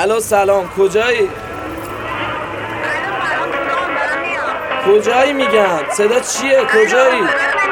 الو سلام، کجایی؟ کجایی میگم؟ صدا چیه؟ کجایی؟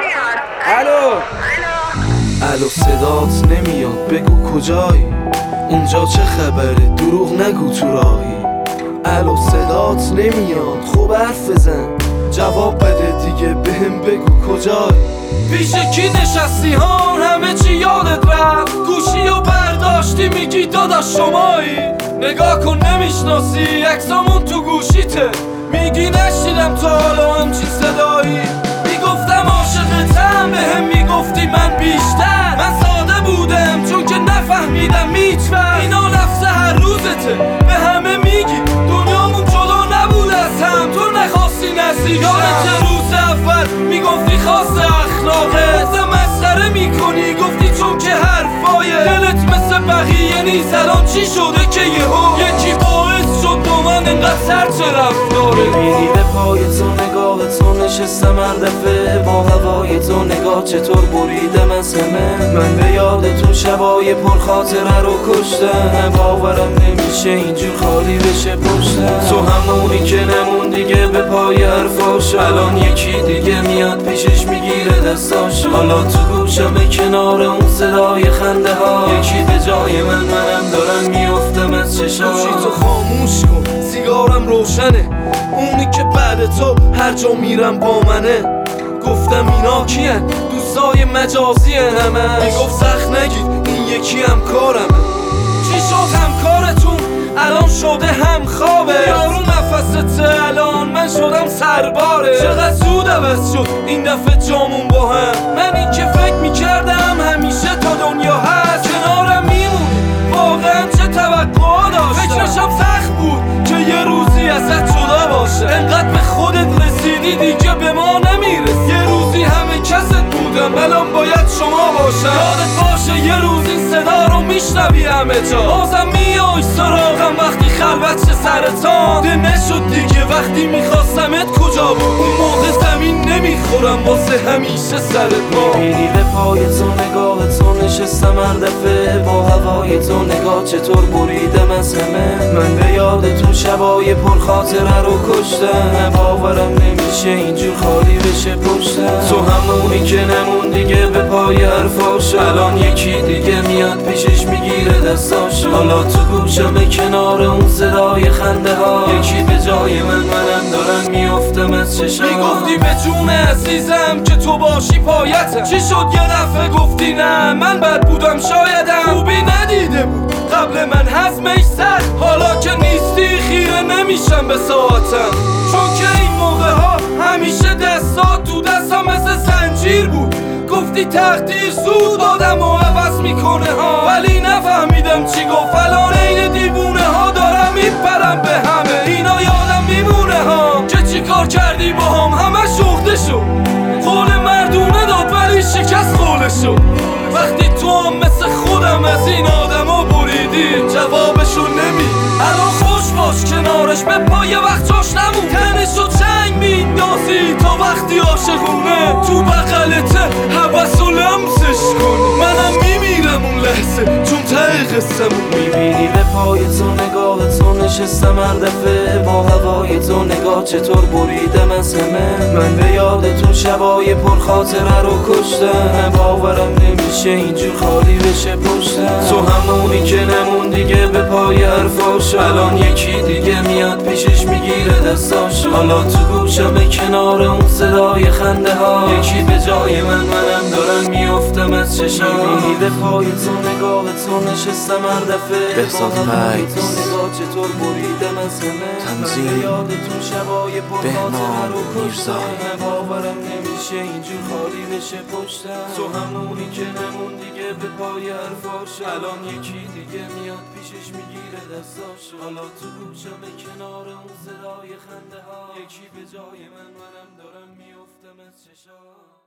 الو صدات نمیاد، بگو کجایی؟ اونجا چه خبره؟ دروغ نگو تو راهی. الو صدات نمیاد، خوب حرف بزن، جواب بده دیگه، بهم بگو کجایی؟ پیش کی نشستی ها؟ همه چی یادت رفت، گوشی و برداشتی میگی داداش شمایی. نگاه کن نمیشناسی، عکسامون تو گوشیته، میگی نشیدم تا حالا همچین صدایی. میگفتم عاشقتم، بهم میگفتی من بیشتر. من ساده بودم چون که نفهمیدم هیچ‌وقت اینا لفظ هر روزته، به همه میگی دنیامون جدا نبود از هم، تو نخواستی نزدیک. یادت روز اول میگفتی خاص اخلاقه، گفتم مسخره میکنی، گفتی چون که حرفای دلت مثل بقیه نیست. الان چی شده که یکی باعث شد با من انقدر سرچه رفتاره؟ میبینی به پای تو، نگاه تو نشستم هر دفعه، با هوای تو نگاه چطور بریدم از همه. من به یاد تو شبای پر خاطره رو کشتم، باورم نمیشه اینجور خالی بشه پشتم. تو همونی که نمون دیگه به پای حرفاش، الان یکی دیگه میاد پیشش میگیره دستاش. حالا تو گوشم کنار اون صدای خنده ها، یکی به جای منم دارم میافتم از چشاش. تو خاموش کن، سیگارم روشنه، اونی که بعد تو هر جا میرم با منه. گفتم اینا کیه؟ دوستای مجازی همه. میگفت سخت نگیر این یکی هم کارمه. چی شد همکارتون الان شده هم خوابه؟ یارو نفسته الان من شدم سرباره. چقدر زود عوض شد این دفعه جامون با هم. من این که فکر میکردم همیشه تا دنیا هست کنارم میمونه، واقعا چه توقع داشتم. فکرشم سخت بود که یه روزی ازت جدا باشه، انقدر به خودت رسیدی دیگه به ما نمیرسی. یه روزی همه کست بودم، الان باید شما باشم. یادت باشه یه روز این صدا رو میشنوی همه جا، بازم میای سراغم وقتی خلوت چه سرطان. ده نشد دیگه وقتی میخواستمت کجا بود؟ اون موقع زمین نمیخورم واسه همیشه سر پا. میبینی به پای تو، نگاه تو نشستم هر دفعه، با هوای تو نگاه چطور بریدم از همه. من به یاد تو شبای پر خاطره رو کشتم، باورم نمیشه اینجور خالی بشه پشتم. تو همونی که نمون دیگه به پای حرفاش، الان یکی دیگه میاد پیشش میگیره دستاش. حالا تو گوشم کنار اون صدای خنده ها، یکی به جای منم دارم میافتم از چشام. میگفتی به جون عزیزم که تو باشی پایتم، چی شد یه دفعه گفتی نه من بد بودم شایدم. خوبی ندیده بود قبل من هضمش سخت، حالا که نیستی خیره نمیشم به ساعتم. چون که این موقع ها همیشه دستات تو دستم مثل زنجیر بود. گفتی تقدیر زود آدم و عوض میکنه ها، ولی نفهمیدم چی گفت. الان این دیوونه ها دارم میپرم به همه. اینا یادم میمونه ها که چی کار کردی با همه شخته شد. قول مردونه داد ولی شکست قولشو. وقتی تو هم مثل خودم از این آدم ها بریدی، جوابشو نمی. الان خوش باش کنارش، به پای وقت جاش نمون. تنشو چنگ میندازی تا وقتی عاشقونه تو بغلته حوث و لمسش کنی. منم میمیرم اون لحظه چون ته قصه‌مون. میبینی به پای تو، نگاه تو نشستم هر دفعه، با هوای تو نگاه چطور بریدم از همه. من به یاد تو شبای پر خاطره رو کشتم، باورم نمیشه اینجور خالی بشه پشتم. تو همونی که نمون دیگه به پای حرفاش، الان یکی دیگه میاد پیشش میگیره دستاش. حالا تو گوشم کنار اون صدای خنده ها، یکی به جای منم دارم میافتم از چشام. میبینی به پای تو، نگاه تو نشستم هر دفعه، بهزاد مکس، تو نگاه چطور بریدم از همه. تنظیم یاد تو شبای پر خاطره رو میرزا. باورم نمیشه اینجور خالی بشه پشتم. تو همونی که نمون دیگه به پای حرفاش، الان یکی دیگه میاد پیشش میگیره دستاش. حالا تو گوشم کنار اون صدای خنده ها، یکی به جای منم دارم میافتم از چشام.